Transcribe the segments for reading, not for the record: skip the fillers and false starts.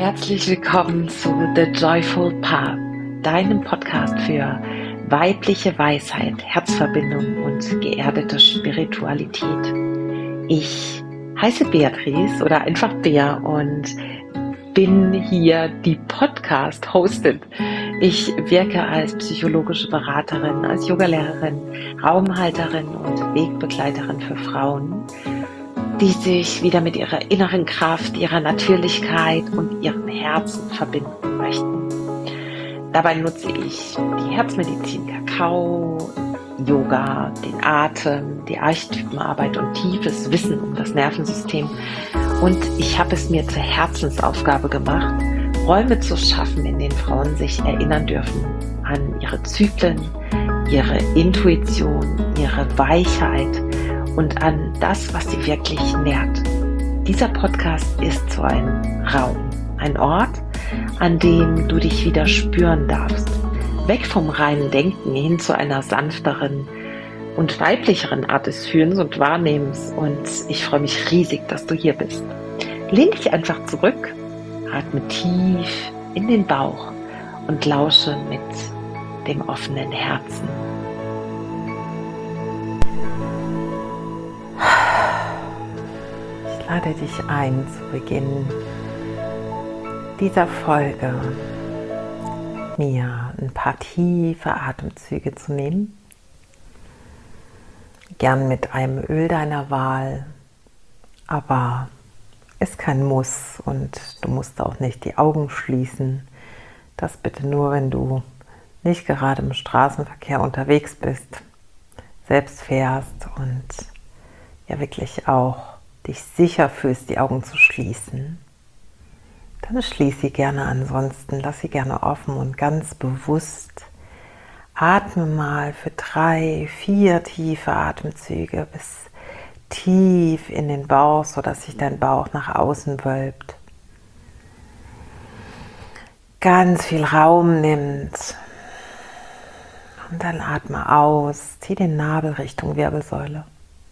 Herzlich willkommen zu The Joyful Path, deinem Podcast für weibliche Weisheit, Herzverbindung und geerdete Spiritualität. Ich heiße Beatrice oder einfach Bea und bin hier die Podcast-Hostin. Ich wirke als psychologische Beraterin, als Yogalehrerin, Raumhalterin und Wegbegleiterin für Frauen, die sich wieder mit ihrer inneren Kraft, ihrer Natürlichkeit und ihrem Herzen verbinden möchten. Dabei nutze ich die Herzmedizin Kakao, Yoga, den Atem, die Archetypenarbeit und tiefes Wissen um das Nervensystem. Und ich habe es mir zur Herzensaufgabe gemacht, Räume zu schaffen, in denen Frauen sich erinnern dürfen an ihre Zyklen, ihre Intuition, ihre Weichheit und an das, was sie wirklich nährt. Dieser Podcast ist so ein Raum, ein Ort, an dem du dich wieder spüren darfst. Weg vom reinen Denken hin zu einer sanfteren und weiblicheren Art des Fühlens und Wahrnehmens. Und ich freue mich riesig, dass du hier bist. Lehn dich einfach zurück, atme tief in den Bauch und lausche mit dem offenen Herzen. Ich lade dich ein, zu Beginn dieser Folge mir ein paar tiefe Atemzüge zu nehmen. Gern mit einem Öl deiner Wahl, aber ist kein Muss und du musst auch nicht die Augen schließen. Das bitte nur, wenn du nicht gerade im Straßenverkehr unterwegs bist, selbst fährst und ja wirklich auch dich sicher fühlst, die Augen zu schließen. Dann schließ sie gerne, ansonsten lass sie gerne offen und ganz bewusst atme mal für 3, 4 tiefe Atemzüge bis tief in den Bauch, sodass sich dein Bauch nach außen wölbt. Ganz viel Raum nimmt. Und dann atme aus, zieh den Nabel Richtung Wirbelsäule.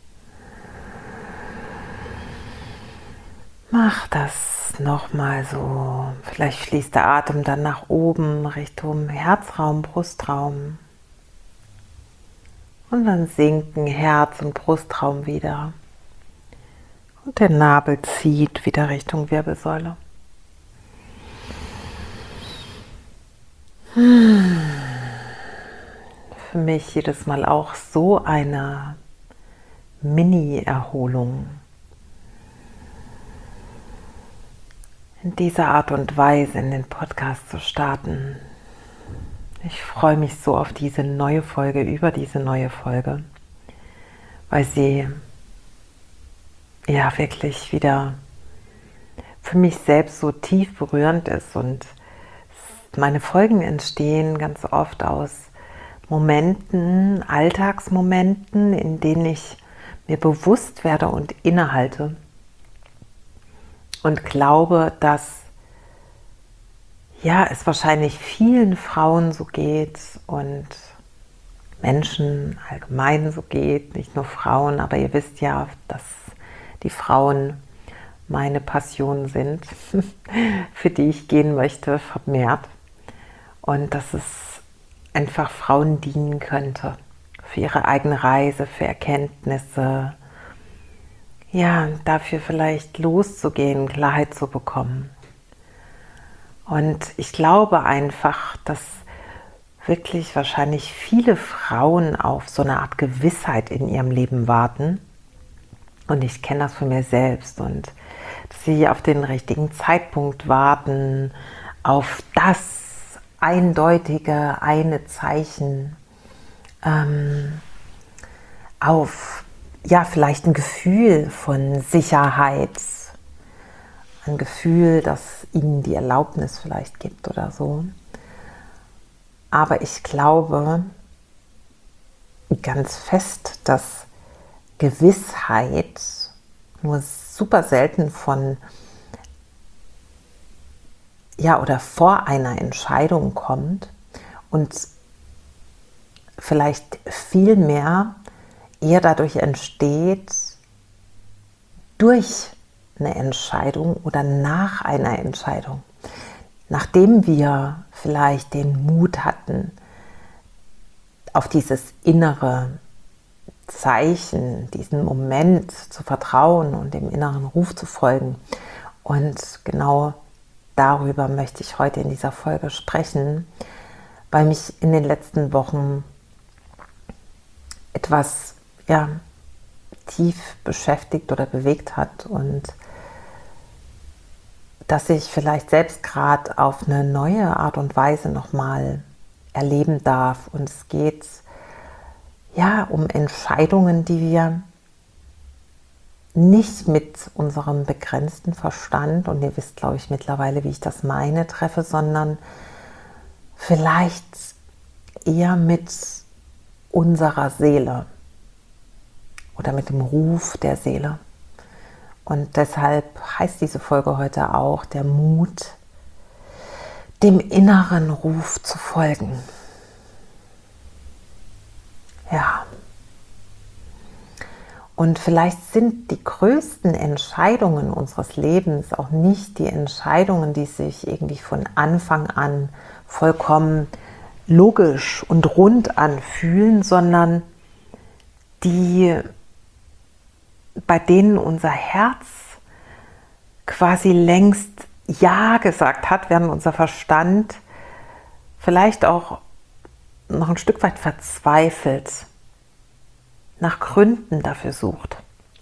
Mach das nochmal so. Vielleicht fließt der Atem dann nach oben Richtung Herzraum, Brustraum. Und dann sinken Herz- und Brustraum wieder. Und der Nabel zieht wieder Richtung Wirbelsäule. Für mich jedes Mal auch so eine Mini-Erholung. In dieser Art und Weise in den Podcast zu starten. Ich freue mich so auf diese neue Folge, über diese neue Folge, weil sie ja wirklich wieder für mich selbst so tief berührend ist und meine Folgen entstehen ganz oft aus Momenten, Alltagsmomenten, in denen ich mir bewusst werde und innehalte. Und glaube, dass ja, es wahrscheinlich vielen Frauen so geht und Menschen allgemein so geht, nicht nur Frauen, aber ihr wisst ja, dass die Frauen meine Passion sind, für die ich gehen möchte, vermehrt. Und dass es einfach Frauen dienen könnte, für ihre eigene Reise, für Erkenntnisse, ja, dafür vielleicht loszugehen, Klarheit zu bekommen. Und ich glaube einfach, dass wirklich wahrscheinlich viele Frauen auf so eine Art Gewissheit in ihrem Leben warten. Und ich kenne das von mir selbst. Und dass sie auf den richtigen Zeitpunkt warten, auf das eindeutige eine Zeichen, auf ja, vielleicht ein Gefühl von Sicherheit, ein Gefühl, das ihnen die Erlaubnis vielleicht gibt oder so. Aber ich glaube ganz fest, dass Gewissheit nur super selten von ja oder vor einer Entscheidung kommt und vielleicht viel mehr eher dadurch entsteht, durch eine Entscheidung oder nach einer Entscheidung. nachdem wir vielleicht den Mut hatten, auf dieses innere Zeichen, diesen Moment zu vertrauen und dem inneren Ruf zu folgen. Und genau darüber möchte ich heute in dieser Folge sprechen, weil mich in den letzten Wochen etwas tief beschäftigt oder bewegt hat und dass ich vielleicht selbst gerade auf eine neue Art und Weise nochmal erleben darf. Und es geht um Entscheidungen, die wir nicht mit unserem begrenzten Verstand, und ihr wisst, glaube ich, mittlerweile, wie ich das meine, treffe, sondern vielleicht eher mit unserer Seele oder mit dem Ruf der Seele. Und deshalb heißt diese Folge heute auch der Mut, dem inneren Ruf zu folgen. Ja. Und vielleicht sind die größten Entscheidungen unseres Lebens auch nicht die Entscheidungen, die sich irgendwie von Anfang an vollkommen logisch und rund anfühlen, sondern die, bei denen unser Herz quasi längst Ja gesagt hat, während unser Verstand vielleicht auch noch ein Stück weit verzweifelt nach Gründen dafür sucht.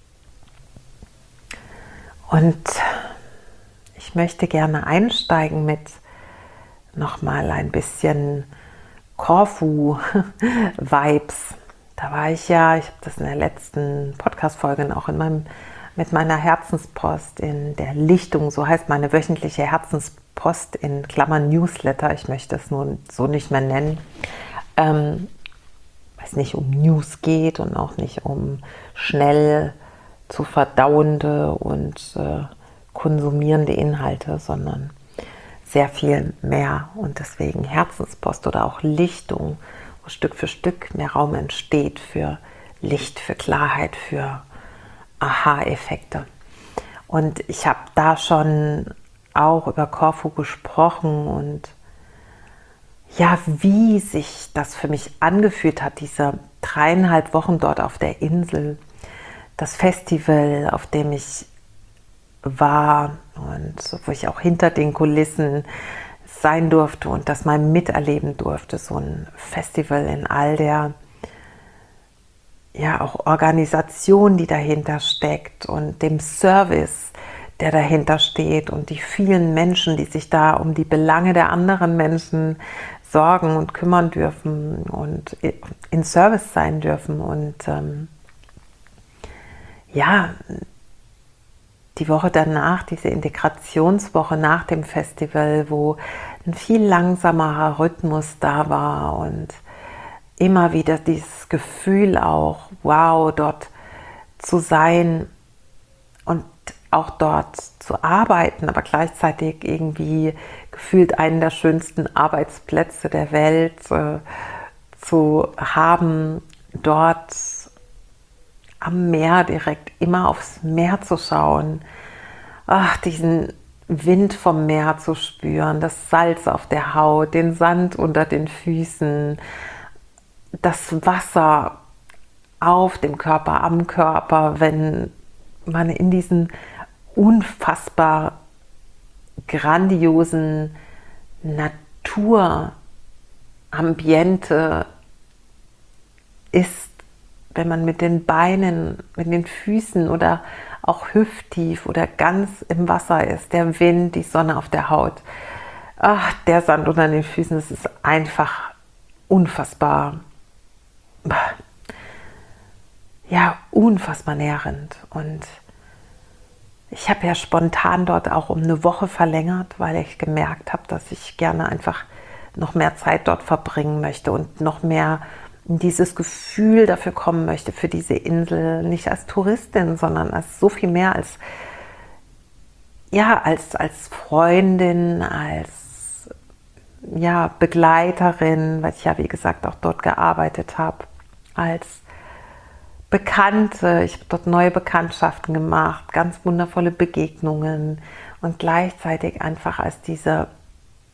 Und ich möchte gerne einsteigen mit nochmal ein bisschen Korfu-Vibes. Da war ich ich habe das in der letzten Podcast-Folge auch mit meiner Herzenspost in der Lichtung, so heißt meine wöchentliche Herzenspost in Klammern Newsletter, ich möchte es nun so nicht mehr nennen, weil es nicht um News geht und auch nicht um schnell zu verdauende und konsumierende Inhalte, sondern sehr viel mehr, und deswegen Herzenspost oder auch Lichtung, wo Stück für Stück mehr Raum entsteht für Licht, für Klarheit, für Aha-Effekte. Und ich habe da schon auch über Korfu gesprochen und wie sich das für mich angefühlt hat, diese 3,5 Wochen dort auf der Insel, das Festival, auf dem ich war und wo ich auch hinter den Kulissen sein durfte und das mal miterleben durfte, so ein Festival in all der auch Organisation, die dahinter steckt und dem Service, der dahinter steht und die vielen Menschen, die sich da um die Belange der anderen Menschen sorgen und kümmern dürfen und in Service sein dürfen. Und die Woche danach, diese Integrationswoche nach dem Festival, wo ein viel langsamerer Rhythmus da war und immer wieder dieses Gefühl auch, wow, dort zu sein und auch dort zu arbeiten, aber gleichzeitig irgendwie gefühlt einen der schönsten Arbeitsplätze der Welt zu haben, dort am Meer direkt immer aufs Meer zu schauen, diesen Wind vom Meer zu spüren, das Salz auf der Haut, den Sand unter den Füßen, das Wasser auf dem Körper, am Körper, wenn man in diesen unfassbar grandiosen Naturambiente ist, wenn man mit den Beinen, mit den Füßen oder auch hüfttief oder ganz im Wasser ist, der Wind, die Sonne auf der Haut, der Sand unter den Füßen, das ist einfach unfassbar, unfassbar nährend. Und ich habe ja spontan dort auch um eine Woche verlängert, weil ich gemerkt habe, dass ich gerne einfach noch mehr Zeit dort verbringen möchte und noch mehr in dieses Gefühl dafür kommen möchte, für diese Insel, nicht als Touristin, sondern als so viel mehr als Freundin, als Begleiterin, weil ich wie gesagt auch dort gearbeitet habe, als Bekannte. Ich habe dort neue Bekanntschaften gemacht, ganz wundervolle Begegnungen und gleichzeitig einfach als diese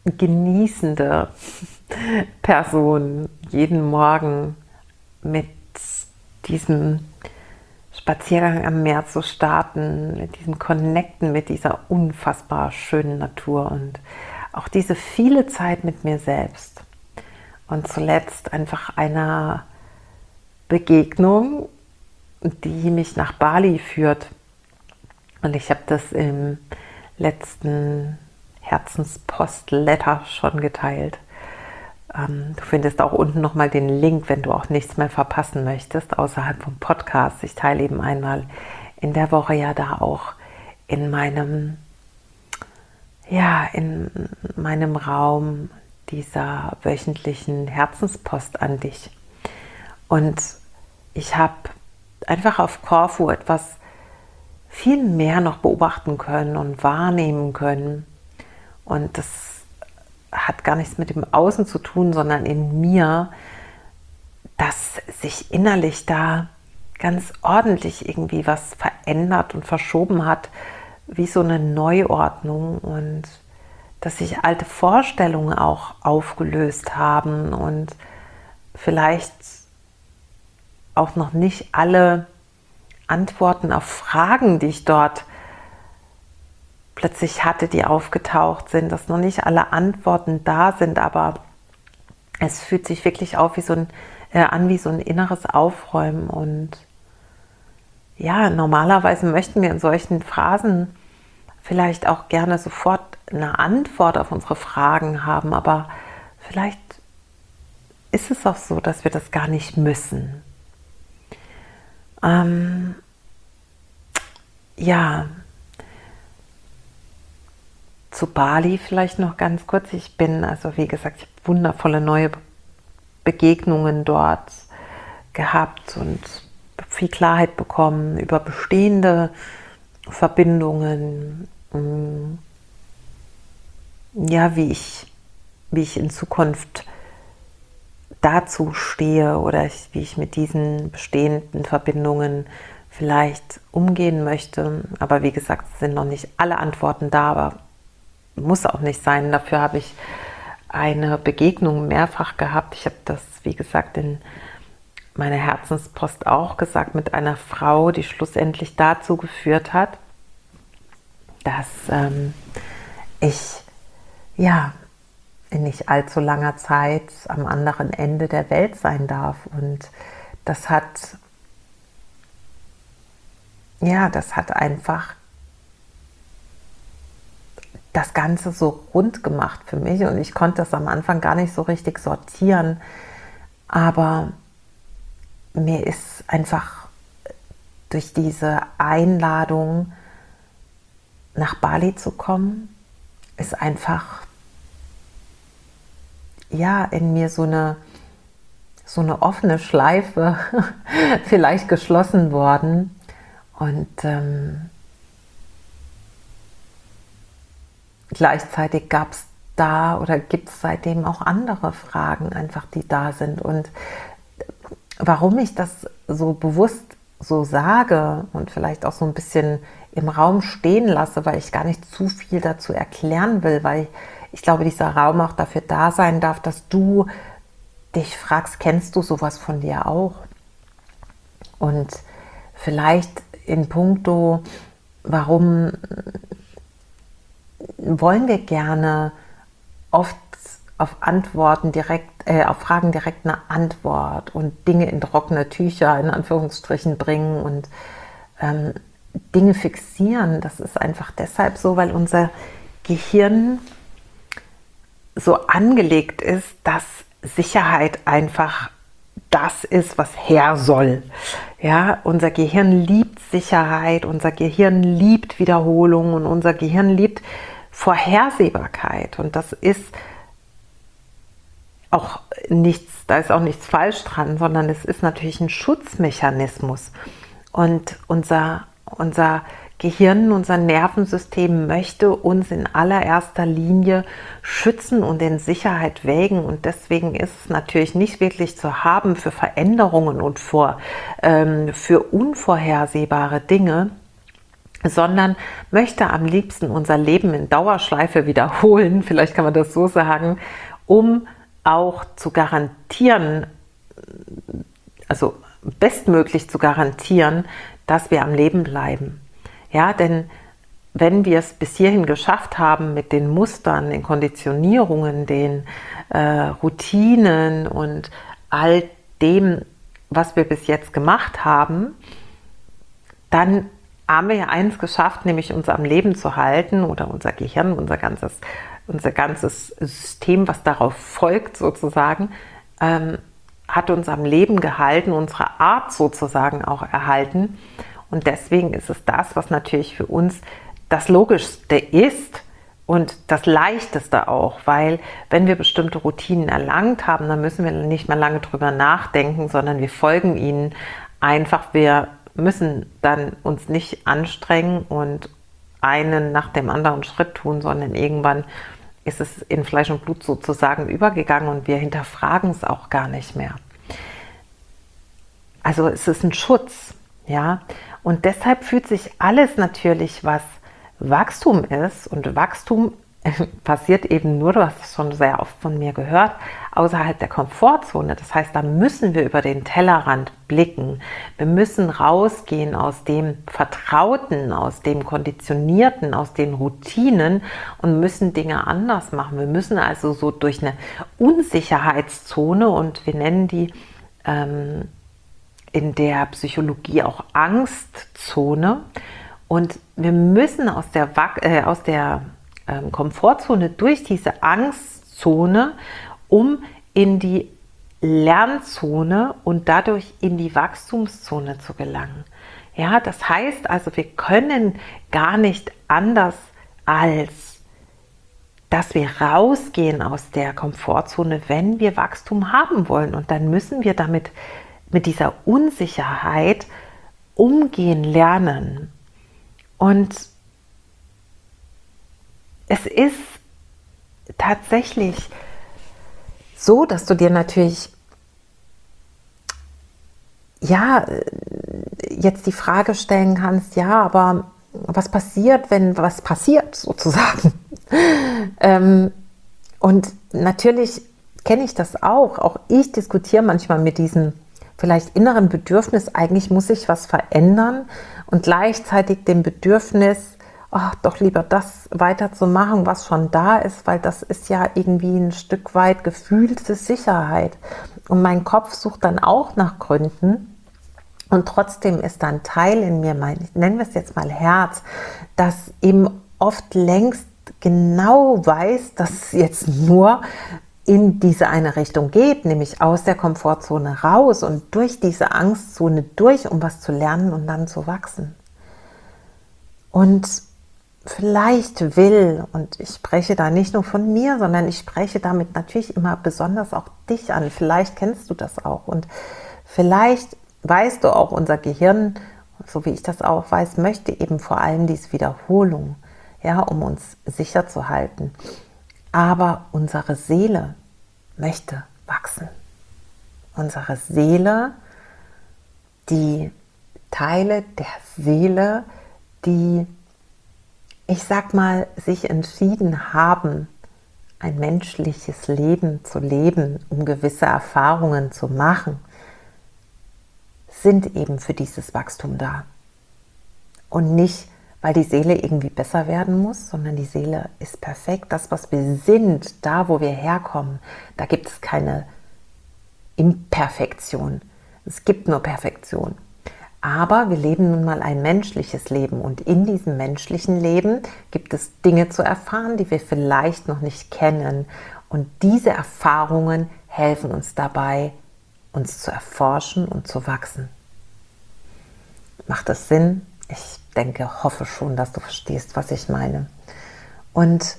genießende Person, jeden Morgen mit diesem Spaziergang am Meer zu starten, mit diesem Connecten mit dieser unfassbar schönen Natur und auch diese viele Zeit mit mir selbst. Und zuletzt einfach einer Begegnung, die mich nach Bali führt. Und ich habe das im letzten Herzenspost-Letter schon geteilt. Du findest auch unten nochmal den Link, wenn du auch nichts mehr verpassen möchtest, außerhalb vom Podcast. Ich teile eben einmal in der Woche ja da auch in meinem Raum dieser wöchentlichen Herzenspost an dich. Und ich habe einfach auf Korfu etwas viel mehr noch beobachten können und wahrnehmen können. Und das hat gar nichts mit dem Außen zu tun, sondern in mir, dass sich innerlich da ganz ordentlich irgendwie was verändert und verschoben hat, wie so eine Neuordnung, und dass sich alte Vorstellungen auch aufgelöst haben und vielleicht auch noch nicht alle Antworten auf Fragen, die ich dort plötzlich hatte, die aufgetaucht sind, dass noch nicht alle Antworten da sind, aber es fühlt sich wirklich an wie so ein inneres Aufräumen. Und ja, normalerweise möchten wir in solchen Phasen vielleicht auch gerne sofort eine Antwort auf unsere Fragen haben, aber vielleicht ist es auch so, dass wir das gar nicht müssen. Zu Bali vielleicht noch ganz kurz. Ich bin, also wie gesagt, ich habe wundervolle neue Begegnungen dort gehabt und viel Klarheit bekommen über bestehende Verbindungen. Ja, wie ich in Zukunft dazu stehe oder wie ich mit diesen bestehenden Verbindungen vielleicht umgehen möchte. Aber wie gesagt, sind noch nicht alle Antworten da, aber muss auch nicht sein. Dafür habe ich eine Begegnung mehrfach gehabt. Ich habe das, wie gesagt, in meiner Herzenspost auch gesagt, mit einer Frau, die schlussendlich dazu geführt hat, dass ich in nicht allzu langer Zeit am anderen Ende der Welt sein darf. Und das hat einfach das Ganze so rund gemacht für mich, und ich konnte das am Anfang gar nicht so richtig sortieren, aber mir ist einfach durch diese Einladung nach Bali zu kommen, ist einfach in mir so eine offene Schleife vielleicht geschlossen worden. Und gleichzeitig gab es da oder gibt es seitdem auch andere Fragen einfach, die da sind. Und warum ich das so bewusst so sage und vielleicht auch so ein bisschen im Raum stehen lasse, weil ich gar nicht zu viel dazu erklären will, weil ich glaube, dieser Raum auch dafür da sein darf, dass du dich fragst, kennst du sowas von dir auch? Und vielleicht in puncto, warum wollen wir gerne oft auf Fragen direkt eine Antwort und Dinge in trockene Tücher in Anführungsstrichen bringen und Dinge fixieren. Das ist einfach deshalb so, weil unser Gehirn so angelegt ist, dass Sicherheit einfach das ist, was her soll. Ja, unser Gehirn liebt Sicherheit, unser Gehirn liebt Wiederholung und unser Gehirn liebt Vorhersehbarkeit. Und das ist auch nichts, da ist auch nichts falsch dran, sondern es ist natürlich ein Schutzmechanismus. Und unser Gehirn, unser Nervensystem möchte uns in allererster Linie schützen und in Sicherheit wägen. Und deswegen ist es natürlich nicht wirklich zu haben für Veränderungen und für unvorhersehbare Dinge. sondern möchte am liebsten unser Leben in Dauerschleife wiederholen, vielleicht kann man das so sagen, um auch zu garantieren, also bestmöglich zu garantieren, dass wir am Leben bleiben. Ja, denn wenn wir es bis hierhin geschafft haben mit den Mustern, den Konditionierungen, den Routinen und all dem, was wir bis jetzt gemacht haben, dann haben wir ja eins geschafft, nämlich uns am Leben zu halten oder unser Gehirn, unser ganzes System, was darauf folgt sozusagen, hat uns am Leben gehalten, unsere Art sozusagen auch erhalten. Und deswegen ist es das, was natürlich für uns das Logischste ist und das Leichteste auch, weil wenn wir bestimmte Routinen erlangt haben, dann müssen wir nicht mehr lange drüber nachdenken, sondern wir folgen ihnen einfach. Wir müssen dann uns nicht anstrengen und einen nach dem anderen Schritt tun, sondern irgendwann ist es in Fleisch und Blut sozusagen übergegangen und wir hinterfragen es auch gar nicht mehr. Also es ist ein Schutz, ja, und deshalb fühlt sich alles natürlich, was Wachstum ist, und Wachstum passiert eben nur, du hast es schon sehr oft von mir gehört, außerhalb der Komfortzone. Das heißt, da müssen wir über den Tellerrand blicken. Wir müssen rausgehen aus dem Vertrauten, aus dem Konditionierten, aus den Routinen und müssen Dinge anders machen. Wir müssen also so durch eine Unsicherheitszone, und wir nennen die in der Psychologie auch Angstzone. Und wir müssen aus der Komfortzone durch diese Angstzone, um in die Lernzone und dadurch in die Wachstumszone zu gelangen. Ja, das heißt also, wir können gar nicht anders, als dass wir rausgehen aus der Komfortzone, wenn wir Wachstum haben wollen. Und dann müssen wir mit dieser Unsicherheit umgehen lernen. Und es ist tatsächlich so, dass du dir natürlich jetzt die Frage stellen kannst, ja, aber was passiert, wenn was passiert sozusagen? Und natürlich kenne ich das auch. Auch ich diskutiere manchmal mit diesem vielleicht inneren Bedürfnis, eigentlich muss sich was verändern, und gleichzeitig dem Bedürfnis, doch lieber das weiterzumachen, was schon da ist, weil das ist ja irgendwie ein Stück weit gefühlte Sicherheit. Und mein Kopf sucht dann auch nach Gründen, und trotzdem ist da ein Teil in mir, nennen wir es jetzt mal Herz, das eben oft längst genau weiß, dass es jetzt nur in diese eine Richtung geht, nämlich aus der Komfortzone raus und durch diese Angstzone durch, um was zu lernen und dann zu wachsen. Und vielleicht will, und ich spreche da nicht nur von mir, sondern ich spreche damit natürlich immer besonders auch dich an, vielleicht kennst du das auch, und vielleicht weißt du auch, unser Gehirn, so wie ich das auch weiß, möchte eben vor allem diese Wiederholung, ja, um uns sicher zu halten. Aber unsere Seele möchte wachsen. Unsere Seele, die Teile der Seele, die, ich sag mal, sich entschieden haben, ein menschliches Leben zu leben, um gewisse Erfahrungen zu machen, sind eben für dieses Wachstum da. Und nicht, weil die Seele irgendwie besser werden muss, sondern die Seele ist perfekt. Das, was wir sind, da, wo wir herkommen, da gibt es keine Imperfektion. Es gibt nur Perfektion. Aber wir leben nun mal ein menschliches Leben, und in diesem menschlichen Leben gibt es Dinge zu erfahren, die wir vielleicht noch nicht kennen. Und diese Erfahrungen helfen uns dabei, uns zu erforschen und zu wachsen. Macht das Sinn? Ich denke, hoffe schon, dass du verstehst, was ich meine. Und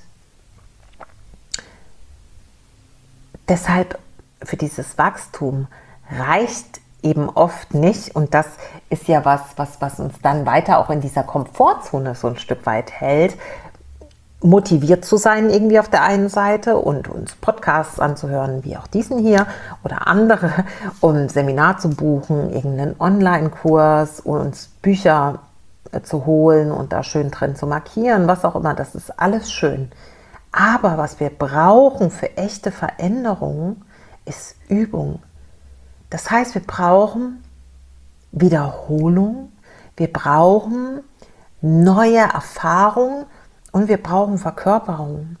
deshalb für dieses Wachstum reicht eben oft nicht, und das ist ja was uns dann weiter auch in dieser Komfortzone so ein Stück weit hält, motiviert zu sein irgendwie auf der einen Seite und uns Podcasts anzuhören, wie auch diesen hier oder andere, um ein Seminar zu buchen, irgendeinen Online-Kurs, uns Bücher zu holen und da schön drin zu markieren, was auch immer, das ist alles schön. Aber was wir brauchen für echte Veränderungen, ist Übung. Das heißt, wir brauchen Wiederholung, wir brauchen neue Erfahrungen und wir brauchen Verkörperung.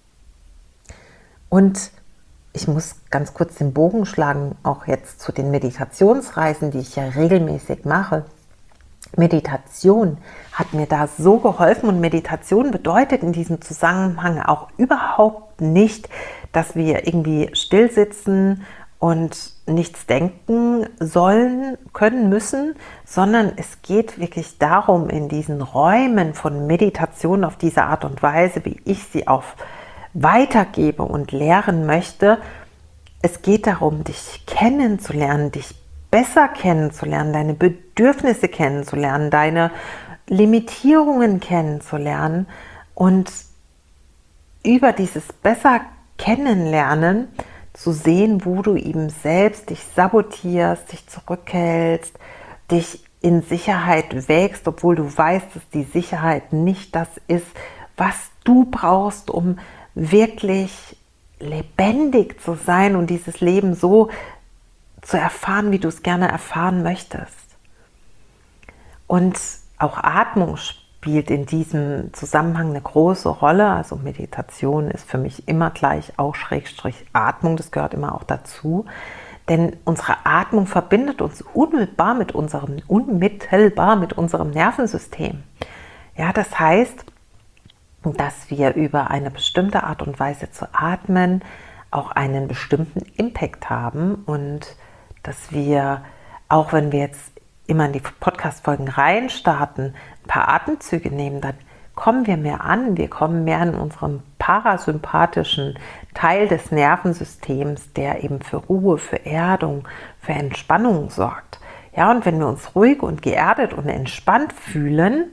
Und ich muss ganz kurz den Bogen schlagen, auch jetzt zu den Meditationsreisen, die ich ja regelmäßig mache. Meditation hat mir da so geholfen und Meditation bedeutet in diesem Zusammenhang auch überhaupt nicht, dass wir irgendwie still sitzen und nichts denken sollen, können, müssen, sondern es geht wirklich darum, in diesen Räumen von Meditation auf diese Art und Weise, wie ich sie auch weitergebe und lehren möchte, es geht darum, dich kennenzulernen, dich besser kennenzulernen, deine Bedürfnisse kennenzulernen, deine Limitierungen kennenzulernen und über dieses besser Kennenlernen zu sehen, wo du eben selbst dich sabotierst, dich zurückhältst, dich in Sicherheit wägst, obwohl du weißt, dass die Sicherheit nicht das ist, was du brauchst, um wirklich lebendig zu sein und dieses Leben so zu erfahren, wie du es gerne erfahren möchtest. Und auch Atmung spielt in diesem Zusammenhang eine große Rolle. Also Meditation ist für mich immer gleich auch Schrägstrich Atmung, das gehört immer auch dazu. Denn unsere Atmung verbindet uns unmittelbar mit unserem Nervensystem. Ja, das heißt, dass wir über eine bestimmte Art und Weise zu atmen auch einen bestimmten Impact haben und dass wir, auch wenn wir jetzt immer in die Podcast-Folgen reinstarten, ein paar Atemzüge nehmen, dann kommen wir mehr an, wir kommen mehr in unserem parasympathischen Teil des Nervensystems, der eben für Ruhe, für Erdung, für Entspannung sorgt. Ja, und wenn wir uns ruhig und geerdet und entspannt fühlen,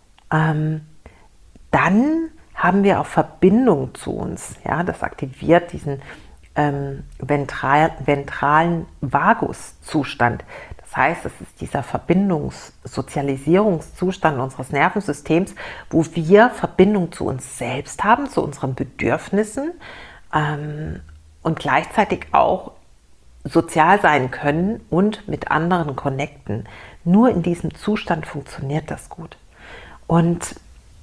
dann haben wir auch Verbindung zu uns. Ja, das aktiviert diesen ventralen Vaguszustand. Das heißt, es ist dieser Sozialisierungszustand unseres Nervensystems, wo wir Verbindung zu uns selbst haben, zu unseren Bedürfnissen und gleichzeitig auch sozial sein können und mit anderen connecten. Nur in diesem Zustand funktioniert das gut. Und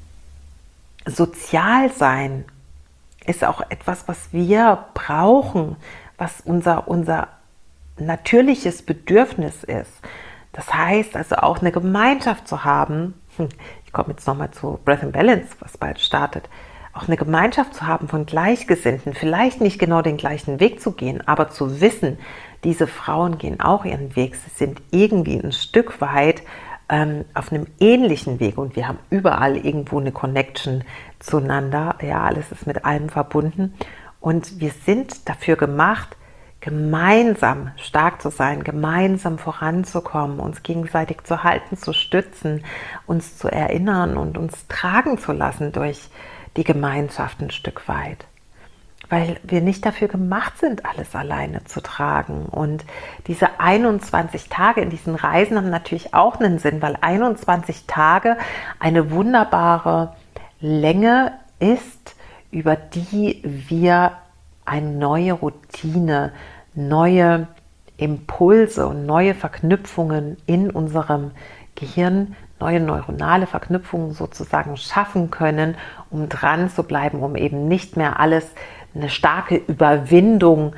sozial sein ist auch etwas, was wir brauchen, was unser natürliches Bedürfnis ist. Das heißt also auch eine Gemeinschaft zu haben, ich komme jetzt nochmal zu Breath and Balance, was bald startet, auch eine Gemeinschaft zu haben von Gleichgesinnten, vielleicht nicht genau den gleichen Weg zu gehen, aber zu wissen, diese Frauen gehen auch ihren Weg, sie sind irgendwie ein Stück weit auf einem ähnlichen Weg und wir haben überall irgendwo eine Connection zueinander. Ja, alles ist mit allem verbunden und wir sind dafür gemacht, gemeinsam stark zu sein, gemeinsam voranzukommen, uns gegenseitig zu halten, zu stützen, uns zu erinnern und uns tragen zu lassen durch die Gemeinschaft ein Stück weit. Weil wir nicht dafür gemacht sind, alles alleine zu tragen. Und diese 21 Tage in diesen Reisen haben natürlich auch einen Sinn, weil 21 Tage eine wunderbare Länge ist, über die wir eine neue Routine, neue Impulse und neue Verknüpfungen in unserem Gehirn, neue neuronale Verknüpfungen sozusagen schaffen können, um dran zu bleiben, um eben nicht mehr alles eine starke Überwindung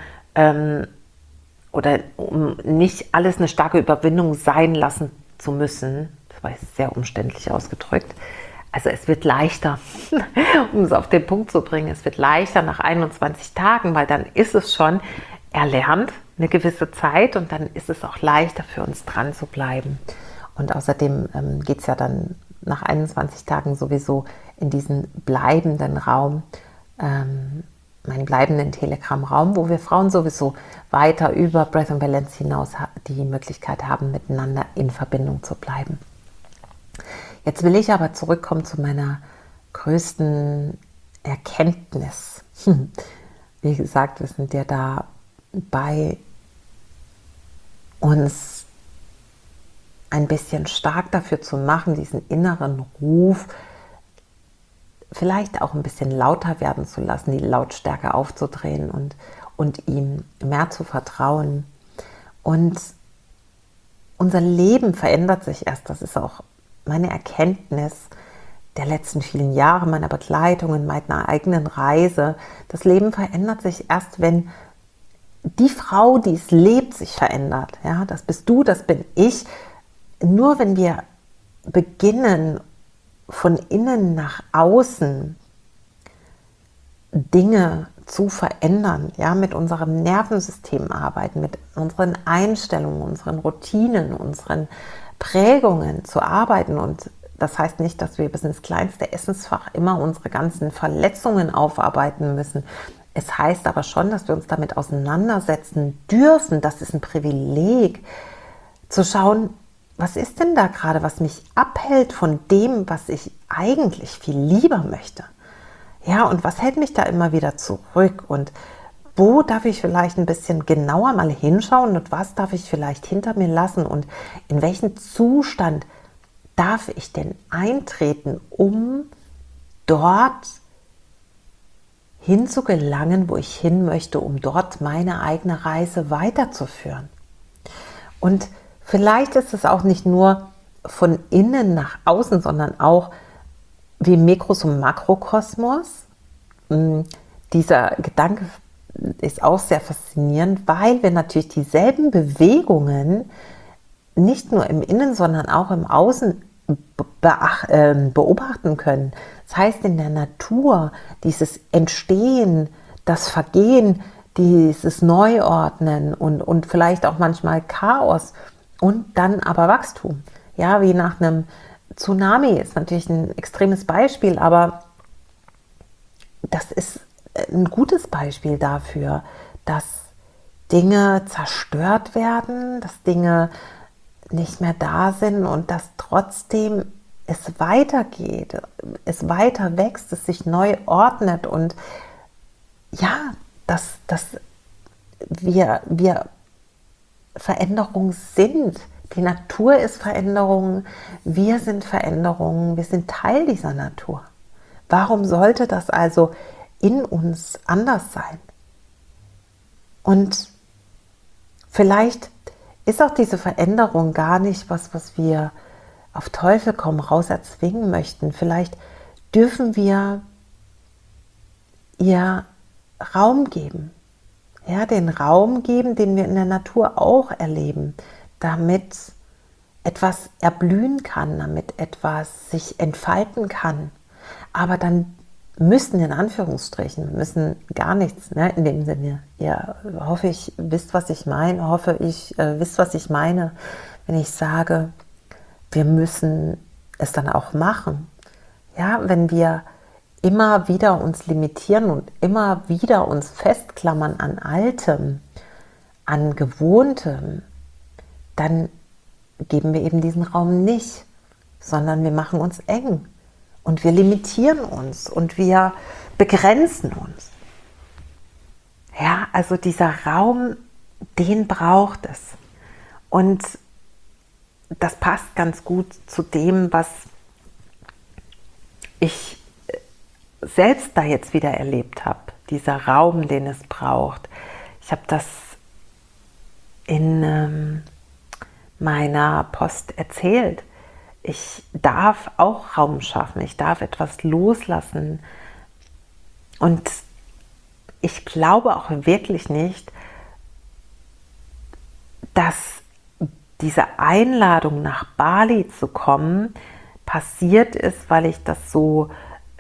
oder um nicht alles eine starke Überwindung sein lassen zu müssen. Das war jetzt sehr umständlich ausgedrückt. Also es wird leichter, um es auf den Punkt zu bringen, es wird leichter nach 21 Tagen, weil dann ist es schon erlernt, eine gewisse Zeit und dann ist es auch leichter für uns dran zu bleiben. Und außerdem geht es ja dann nach 21 Tagen sowieso in diesen bleibenden Raum, meinen bleibenden Telegram-Raum, wo wir Frauen sowieso weiter über Breath and Balance hinaus die Möglichkeit haben, miteinander in Verbindung zu bleiben. Jetzt will ich aber zurückkommen zu meiner größten Erkenntnis. Wie gesagt, wir sind ja da bei uns ein bisschen stark dafür zu machen, diesen inneren Ruf vielleicht auch ein bisschen lauter werden zu lassen, die Lautstärke aufzudrehen und ihm mehr zu vertrauen. Und unser Leben verändert sich erst, das ist auch meine Erkenntnis der letzten vielen Jahre, meiner Begleitung in meiner eigenen Reise. Das Leben verändert sich erst, wenn die Frau, die es lebt, sich verändert. Ja, das bist du, das bin ich. Nur wenn wir beginnen, von innen nach außen Dinge zu verändern, ja, mit unserem Nervensystem arbeiten, mit unseren Einstellungen, unseren Routinen, unseren Prägungen zu arbeiten. Und das heißt nicht, dass wir bis ins kleinste Essensfach immer unsere ganzen Verletzungen aufarbeiten müssen. Es heißt aber schon, dass wir uns damit auseinandersetzen dürfen. Das ist ein Privileg, zu schauen, was ist denn da gerade, was mich abhält von dem, was ich eigentlich viel lieber möchte? Ja, und was hält mich da immer wieder zurück? Und wo darf ich vielleicht ein bisschen genauer mal hinschauen und was darf ich vielleicht hinter mir lassen? Und in welchen Zustand darf ich denn eintreten, um dort hinzugelangen, wo ich hin möchte, um dort meine eigene Reise weiterzuführen? Und vielleicht ist es auch nicht nur von innen nach außen, sondern auch wie Mikros- und Makrokosmos. Dieser Gedanke ist auch sehr faszinierend, weil wir natürlich dieselben Bewegungen nicht nur im Innen, sondern auch im Außen beobachten können. Das heißt, in der Natur dieses Entstehen, das Vergehen, dieses Neuordnen und vielleicht auch manchmal Chaos und dann aber Wachstum. Ja, wie nach einem Tsunami ist natürlich ein extremes Beispiel, aber das ist ein gutes Beispiel dafür, dass Dinge zerstört werden, dass Dinge nicht mehr da sind und dass trotzdem es weitergeht, es weiter wächst, es sich neu ordnet und ja, dass wir Veränderung sind. Die Natur ist Veränderung, wir sind Veränderung, wir sind Teil dieser Natur. Warum sollte das also in uns anders sein? Und vielleicht ist auch diese Veränderung gar nicht was wir auf Teufel komm raus erzwingen möchten. Vielleicht dürfen wir ihr Raum geben. Ja, den Raum geben, den wir in der Natur auch erleben, damit etwas erblühen kann, damit etwas sich entfalten kann. Aber dann müssen, in Anführungsstrichen, müssen gar nichts, ne, in dem Sinne. Ja, hoffe ich wisst, was ich meine, wisst, was ich meine, wenn ich sage, wir müssen es dann auch machen. Ja, wenn wir immer wieder uns limitieren und immer wieder uns festklammern an Altem, an Gewohntem, dann geben wir eben diesen Raum nicht, sondern wir machen uns eng und wir limitieren uns und wir begrenzen uns. Ja, also dieser Raum, den braucht es. Und das passt ganz gut zu dem, was ich selbst da jetzt wieder erlebt habe. Dieser Raum, den es braucht. Ich habe das in meiner Post erzählt. Ich darf auch Raum schaffen. Ich darf etwas loslassen. Und ich glaube auch wirklich nicht, dass diese Einladung nach Bali zu kommen passiert ist, weil ich das so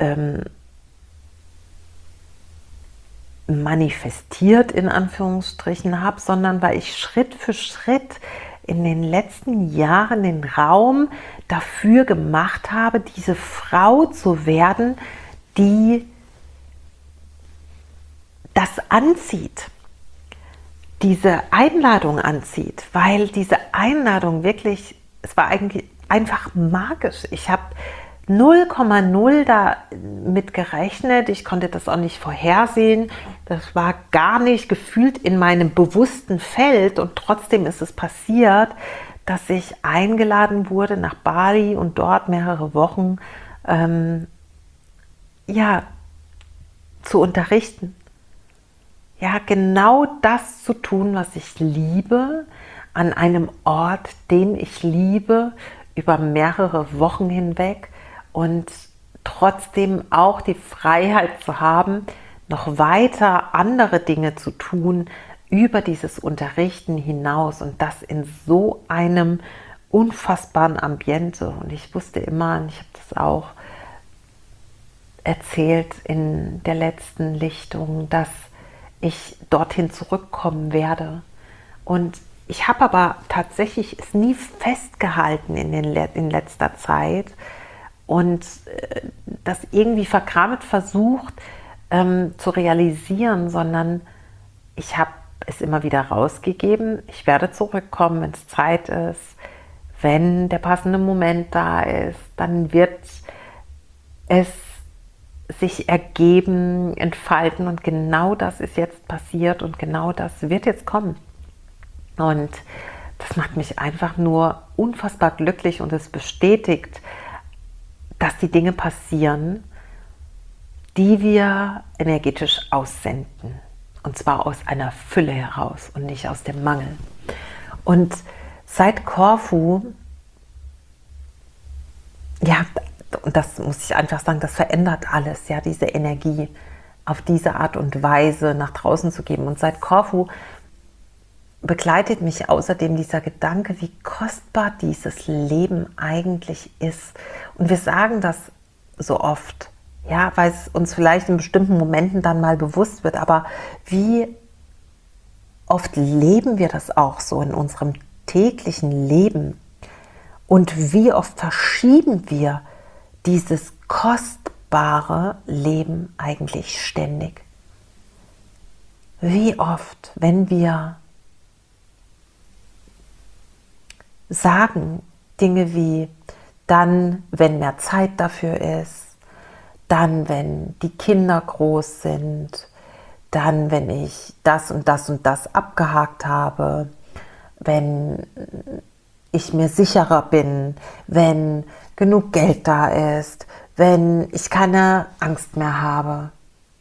manifestiert in Anführungsstrichen habe, sondern weil ich Schritt für Schritt in den letzten Jahren den Raum dafür gemacht habe, diese Frau zu werden, die das anzieht, diese Einladung anzieht, weil diese Einladung wirklich, es war eigentlich einfach magisch. Ich habe 0,0 damit gerechnet, ich konnte das auch nicht vorhersehen, das war gar nicht gefühlt in meinem bewussten Feld und trotzdem ist es passiert, dass ich eingeladen wurde nach Bali und dort mehrere Wochen ja, zu unterrichten. Ja, genau das zu tun, was ich liebe, an einem Ort, den ich liebe, über mehrere Wochen hinweg und trotzdem auch die Freiheit zu haben, noch weiter andere Dinge zu tun über dieses Unterrichten hinaus und das in so einem unfassbaren Ambiente. Und ich wusste immer, und ich habe das auch erzählt in der letzten Lichtung, dass ich dorthin zurückkommen werde. Und ich habe aber tatsächlich es nie festgehalten in letzter Zeit und das irgendwie verkrampft versucht zu realisieren, sondern ich habe es immer wieder rausgegeben. Ich werde zurückkommen, wenn es Zeit ist, wenn der passende Moment da ist, dann wird es sich ergeben, entfalten und genau das ist jetzt passiert und genau das wird jetzt kommen. Und das macht mich einfach nur unfassbar glücklich und es bestätigt, dass die Dinge passieren, die wir energetisch aussenden. Und zwar aus einer Fülle heraus und nicht aus dem Mangel. Und seit Korfu, ja, und das muss ich einfach sagen, das verändert alles, ja, diese Energie auf diese Art und Weise nach draußen zu geben. Und seit Korfu begleitet mich außerdem dieser Gedanke, wie kostbar dieses Leben eigentlich ist. Und wir sagen das so oft, ja, weil es uns vielleicht in bestimmten Momenten dann mal bewusst wird, aber wie oft leben wir das auch so in unserem täglichen Leben? Und wie oft verschieben wir dieses kostbare Leben eigentlich ständig? Wie oft, wenn wir sagen Dinge wie, dann, wenn mehr Zeit dafür ist, dann, wenn die Kinder groß sind, dann, wenn ich das und das und das abgehakt habe, wenn ich mir sicherer bin, wenn genug Geld da ist, wenn ich keine Angst mehr habe,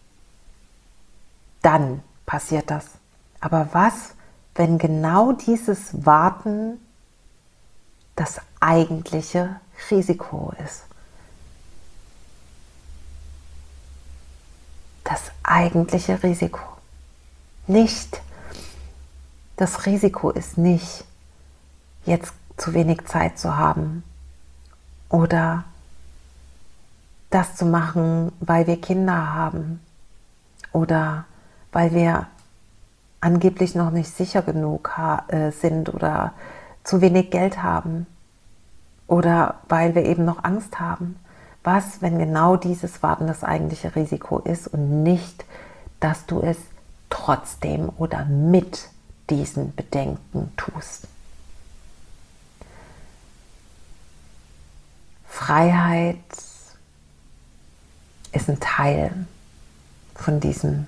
dann passiert das. Aber was, wenn genau dieses Warten das eigentliche Risiko ist? Das eigentliche Risiko. Nicht, das Risiko ist nicht, jetzt zu wenig Zeit zu haben oder das zu machen, weil wir Kinder haben oder weil wir angeblich noch nicht sicher genug sind oder zu wenig Geld haben oder weil wir eben noch Angst haben. Was, wenn genau dieses Warten das eigentliche Risiko ist und nicht, dass du es trotzdem oder mit diesen Bedenken tust? Freiheit ist ein Teil von diesem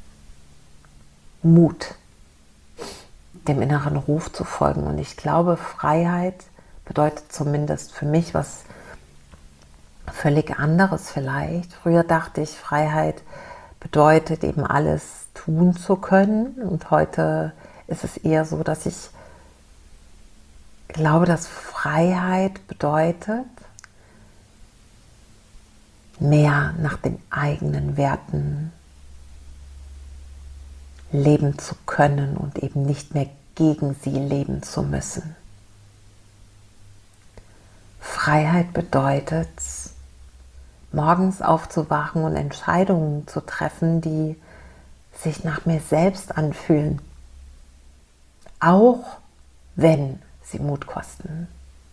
Mut, dem inneren Ruf zu folgen. Und ich glaube, Freiheit bedeutet zumindest für mich was völlig anderes vielleicht. Früher dachte ich, Freiheit bedeutet eben alles tun zu können. Und heute ist es eher so, dass ich glaube, dass Freiheit bedeutet, mehr nach den eigenen Werten leben zu können und eben nicht mehr gegen sie leben zu müssen. Freiheit bedeutet, morgens aufzuwachen und Entscheidungen zu treffen, die sich nach mir selbst anfühlen, auch wenn sie Mut kosten.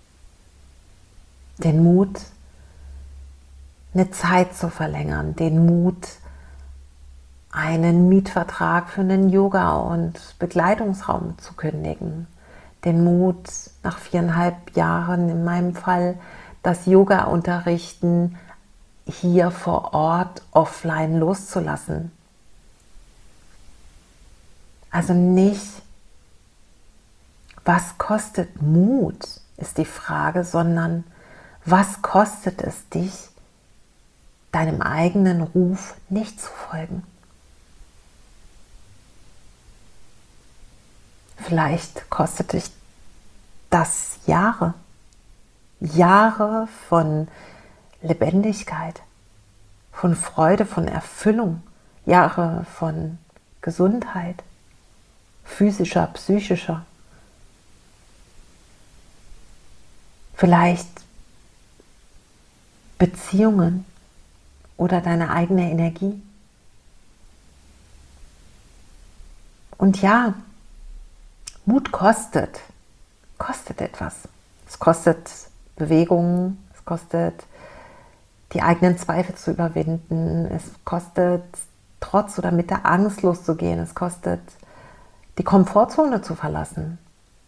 Den Mut, eine Zeit zu verlängern, den Mut, einen Mietvertrag für einen Yoga- und Begleitungsraum zu kündigen, den Mut, nach 4,5 Jahren in meinem Fall das Yoga-Unterrichten hier vor Ort offline loszulassen. Also nicht, was kostet Mut, ist die Frage, sondern was kostet es dich, deinem eigenen Ruf nicht zu folgen? Vielleicht kostet dich das Jahre von Lebendigkeit, von Freude, von Erfüllung, Jahre von Gesundheit, physischer, psychischer. Vielleicht Beziehungen oder deine eigene Energie. Und ja, Mut kostet etwas. Es kostet Bewegungen, es kostet die eigenen Zweifel zu überwinden, es kostet trotz oder mit der Angst loszugehen, es kostet die Komfortzone zu verlassen.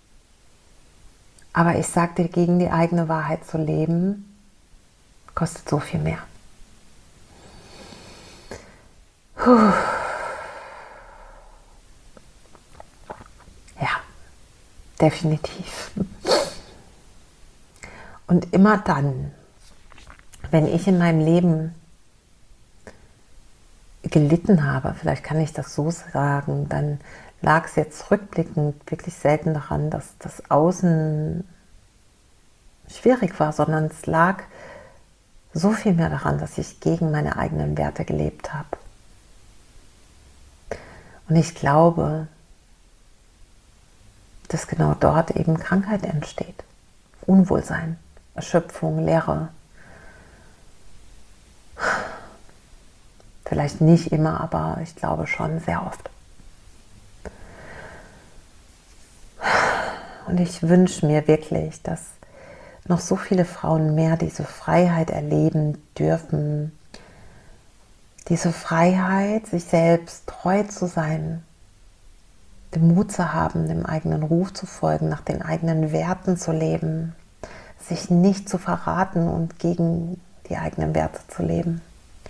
Aber ich sage dir, gegen die eigene Wahrheit zu leben, kostet so viel mehr. Ja, definitiv. Und immer dann, wenn ich in meinem Leben gelitten habe, vielleicht kann ich das so sagen, dann lag es jetzt rückblickend wirklich selten daran, dass das Außen schwierig war, sondern es lag so viel mehr daran, dass ich gegen meine eigenen Werte gelebt habe. Und ich glaube, dass genau dort eben Krankheit entsteht. Unwohlsein, Erschöpfung, Leere. Vielleicht nicht immer, aber ich glaube schon sehr oft. Und ich wünsche mir wirklich, dass noch so viele Frauen mehr diese Freiheit erleben dürfen. Diese Freiheit, sich selbst treu zu sein, den Mut zu haben, dem eigenen Ruf zu folgen, nach den eigenen Werten zu leben, sich nicht zu verraten und gegen die eigenen Werte zu leben.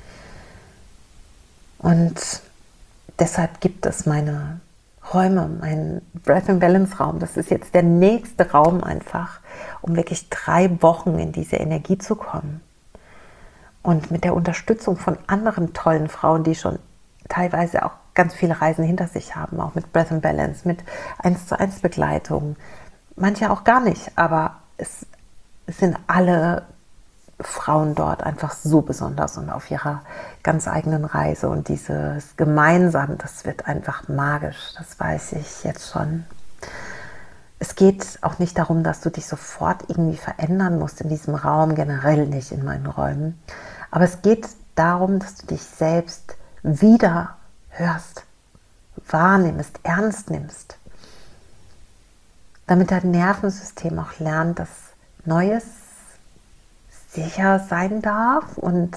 Und deshalb gibt es meine Räume, meinen Breath and Balance Raum. Das ist jetzt der nächste Raum einfach, um wirklich 3 Wochen in diese Energie zu kommen. Und mit der Unterstützung von anderen tollen Frauen, die schon teilweise auch ganz viele Reisen hinter sich haben, auch mit Breath and Balance, mit 1:1 Begleitung. Manche auch gar nicht, aber es sind alle Frauen dort einfach so besonders und auf ihrer ganz eigenen Reise. Und dieses Gemeinsam, das wird einfach magisch, das weiß ich jetzt schon. Es geht auch nicht darum, dass du dich sofort irgendwie verändern musst in diesem Raum, generell nicht in meinen Räumen. Aber es geht darum, dass du dich selbst wieder hörst, wahrnimmst, ernst nimmst. Damit dein Nervensystem auch lernt, dass Neues sicher sein darf und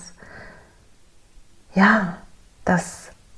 ja, dass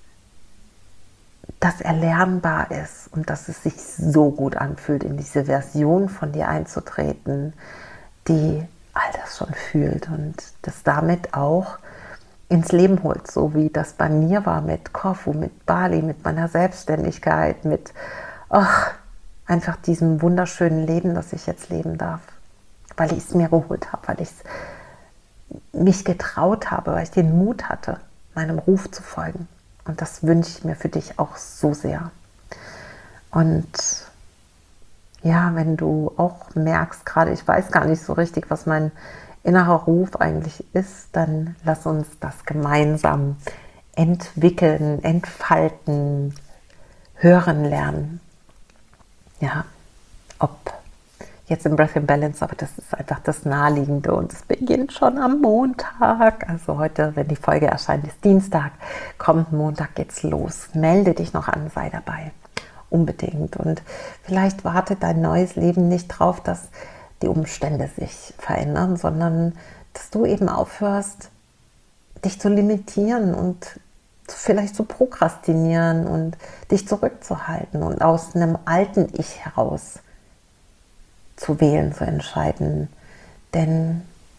das erlernbar ist und dass es sich so gut anfühlt, in diese Version von dir einzutreten, die all das schon fühlt und das damit auch ins Leben holt, so wie das bei mir war mit Korfu, mit Bali, mit meiner Selbstständigkeit, mit einfach diesem wunderschönen Leben, das ich jetzt leben darf, weil ich es mir geholt habe, weil ich mich getraut habe, weil ich den Mut hatte, meinem Ruf zu folgen. Und das wünsche ich mir für dich auch so sehr. Und ja, wenn du auch merkst, gerade ich weiß gar nicht so richtig, was mein innerer Ruf eigentlich ist, dann lass uns das gemeinsam entwickeln, entfalten, hören lernen. Ja, ob jetzt im Breath and Balance, aber das ist einfach das Naheliegende und es beginnt schon am Montag. Also heute, wenn die Folge erscheint, ist Dienstag, kommt Montag, geht's los. Melde dich noch an, sei dabei. Unbedingt. Und vielleicht wartet dein neues Leben nicht drauf, dass die Umstände sich verändern, sondern dass du eben aufhörst, dich zu limitieren und vielleicht zu prokrastinieren und dich zurückzuhalten und aus einem alten Ich heraus zu wählen, zu entscheiden. Denn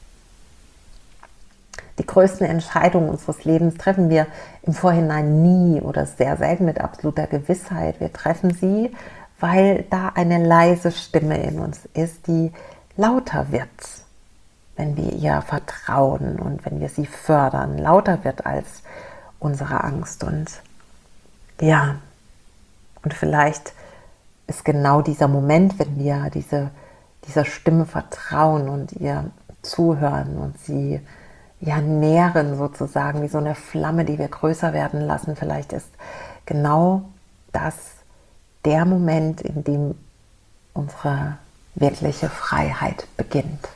die größten Entscheidungen unseres Lebens treffen wir im Vorhinein nie oder sehr selten mit absoluter Gewissheit. Wir treffen sie, weil da eine leise Stimme in uns ist, die lauter wird, wenn wir ihr vertrauen und wenn wir sie fördern, lauter wird als unsere Angst. Und ja, und vielleicht ist genau dieser Moment, wenn wir dieser Stimme vertrauen und ihr zuhören und sie nähren sozusagen, wie so eine Flamme, die wir größer werden lassen. Vielleicht ist genau das der Moment, in dem unsere wirkliche Freiheit beginnt.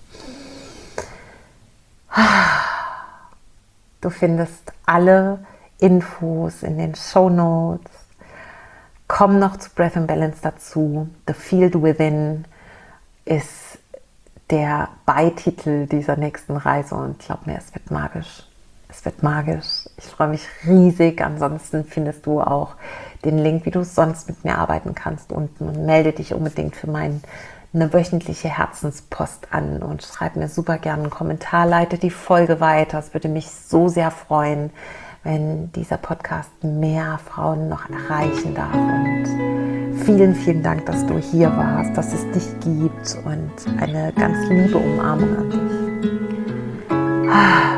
Du findest alle Infos in den Shownotes. Komm noch zu Breath and Balance dazu. The Field Within ist der Beititel dieser nächsten Reise und glaub mir, es wird magisch. Es wird magisch. Ich freue mich riesig. Ansonsten findest du auch den Link, wie du sonst mit mir arbeiten kannst, unten, und melde dich unbedingt für eine wöchentliche Herzenspost an und schreib mir super gerne einen Kommentar, leite die Folge weiter. Es würde mich so sehr freuen, wenn dieser Podcast mehr Frauen noch erreichen darf. Und vielen, vielen Dank, dass du hier warst, dass es dich gibt, und eine ganz liebe Umarmung an dich.